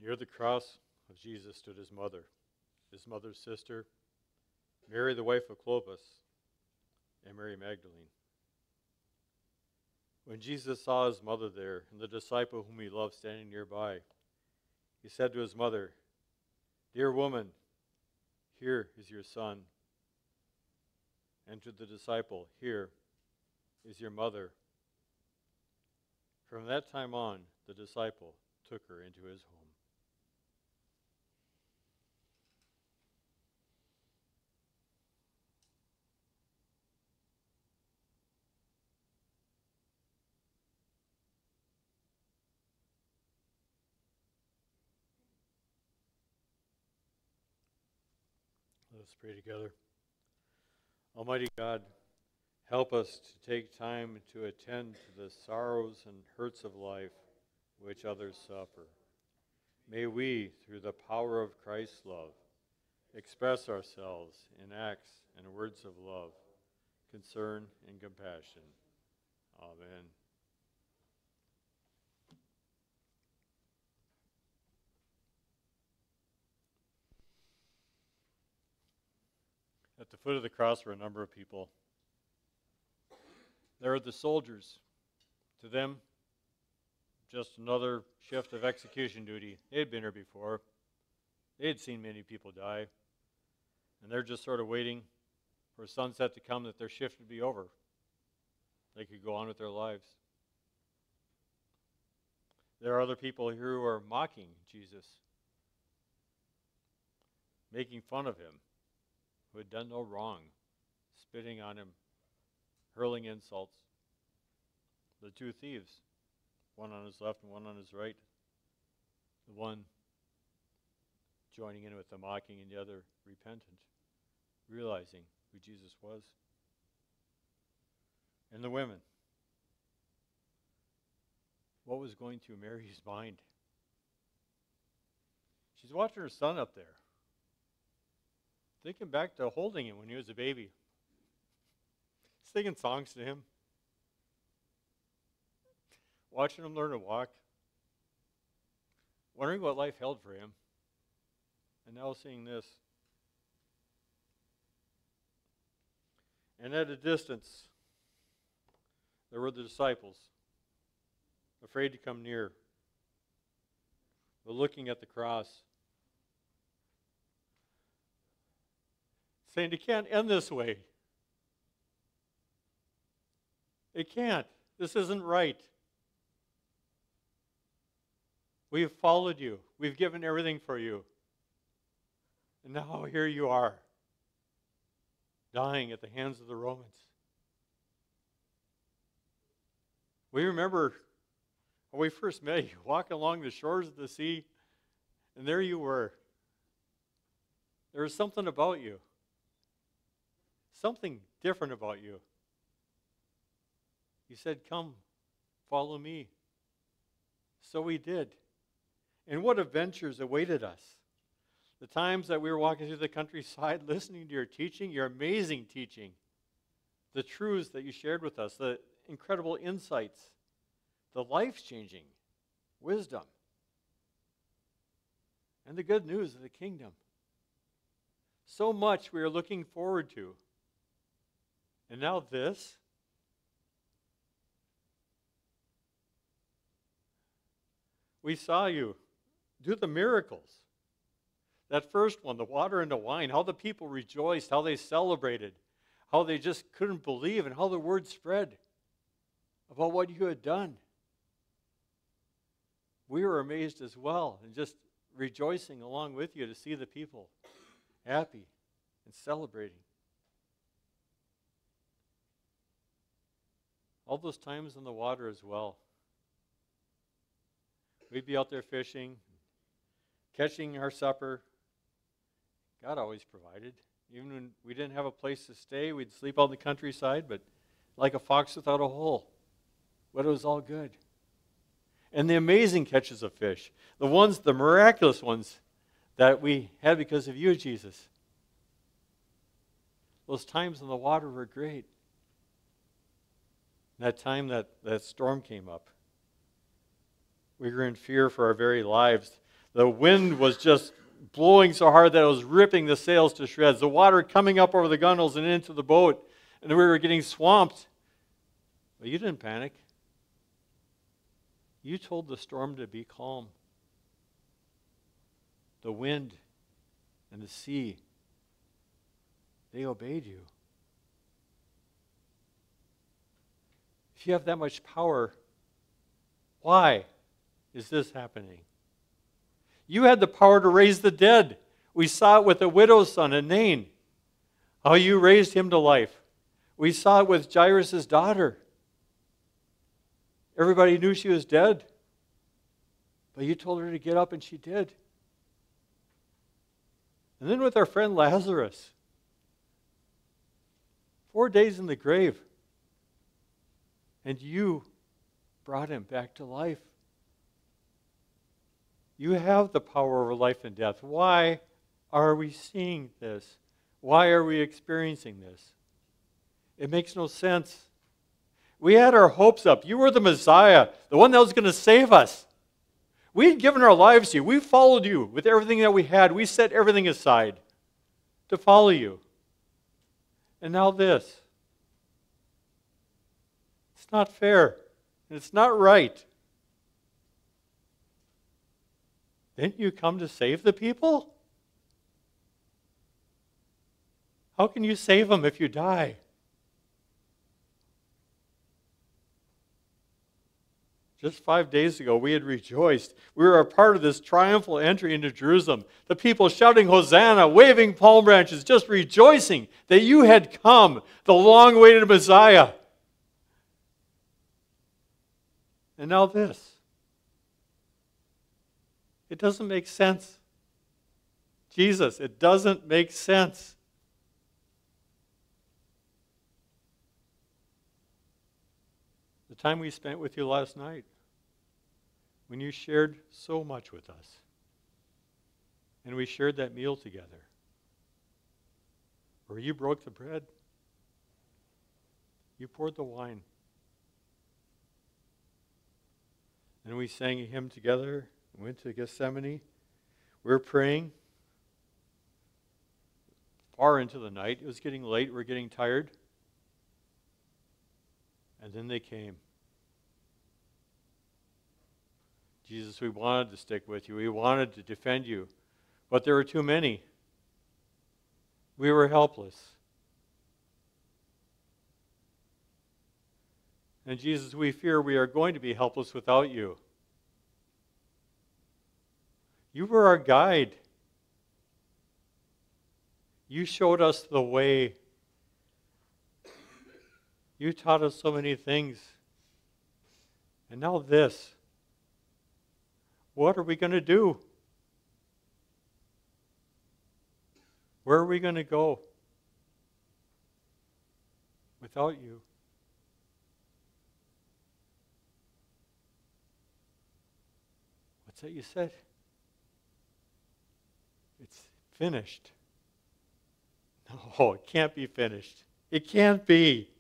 Near the cross of Jesus stood his mother's sister, Mary, the wife of Clopas, and Mary Magdalene. When Jesus saw his mother there and the disciple whom he loved standing nearby, he said to his mother, "Dear woman, here is your son." And to the disciple, "Here is your mother." From that time on, the disciple took her into his home. Let us pray together. Almighty God, help us to take time to attend to the sorrows and hurts of life which others suffer. May we, through the power of Christ's love, express ourselves in acts and words of love, concern, and compassion. Amen. At the foot of the cross were a number of people. There are the soldiers. To them, just another shift of execution duty. They had been here before. They had seen many people die. And they're just sort of waiting for sunset to come that their shift would be over. They could go on with their lives. There are other people here who are mocking Jesus, making fun of him, who had done no wrong, spitting on him, hurling insults. The two thieves, one on his left and one on his right, the one joining in with the mocking and the other repentant, realizing who Jesus was. And the women, what was going through Mary's mind? She's watching her son up there, thinking back to holding him when he was a baby, singing songs to him, watching him learn to walk, wondering what life held for him, and now seeing this. And at a distance, there were the disciples, afraid to come near, but looking at the cross, saying, "It can't end this way. It can't. This isn't right. We've followed you. We've given everything for you. And now here you are, dying at the hands of the Romans." We remember when we first met you, walking along the shores of the sea, and there you were. There was something about you, something different about you. You said, "Come, follow me." So we did. And what adventures awaited us. The times that we were walking through the countryside, listening to your teaching, your amazing teaching, the truths that you shared with us, the incredible insights, the life-changing wisdom, and the good news of the kingdom. So much we are looking forward to. And now this. We saw you do the miracles. That first one, the water and the wine, how the people rejoiced, how they celebrated, how they just couldn't believe, and how the word spread about what you had done. We were amazed as well, and just rejoicing along with you to see the people happy and celebrating. All those times in the water as well. We'd be out there fishing, catching our supper. God always provided. Even when we didn't have a place to stay, we'd sleep out in the countryside, but like a fox without a hole. But it was all good. And the amazing catches of fish, the miraculous ones that we had because of you, Jesus. Those times in the water were great. That time that storm came up, we were in fear for our very lives. The wind was just blowing so hard that it was ripping the sails to shreds. The water coming up over the gunnels and into the boat. And we were getting swamped. But you didn't panic. You told the storm to be calm. The wind and the sea, they obeyed you. If you have that much power, why is this happening? You had the power to raise the dead. We saw it with the widow's son in Nain, how you raised him to life. We saw it with Jairus' daughter. Everybody knew she was dead, but you told her to get up and she did. And then with our friend Lazarus, 4 days in the grave, and you brought him back to life. You have the power over life and death. Why are we seeing this? Why are we experiencing this? It makes no sense. We had our hopes up. You were the Messiah, the one that was going to save us. We had given our lives to you. We followed you with everything that we had. We set everything aside to follow you. And now this. It's not fair. And it's not right. Didn't you come to save the people? How can you save them if you die? Just 5 days ago, we had rejoiced. We were a part of this triumphal entry into Jerusalem. The people shouting Hosanna, waving palm branches, just rejoicing that you had come, the long-awaited Messiah. And now this. It doesn't make sense. Jesus, it doesn't make sense. The time we spent with you last night, when you shared so much with us, and we shared that meal together, where you broke the bread, you poured the wine, and we sang a hymn together, went to Gethsemane. We were praying far into the night. It was getting late. We were getting tired. And then they came. Jesus, we wanted to stick with you. We wanted to defend you. But there were too many. We were helpless. And Jesus, we fear we are going to be helpless without you. You were our guide. You showed us the way. You taught us so many things. And now this. What are we going to do? Where are we going to go without you? What's that you said? It's finished. No, it can't be finished. It can't be.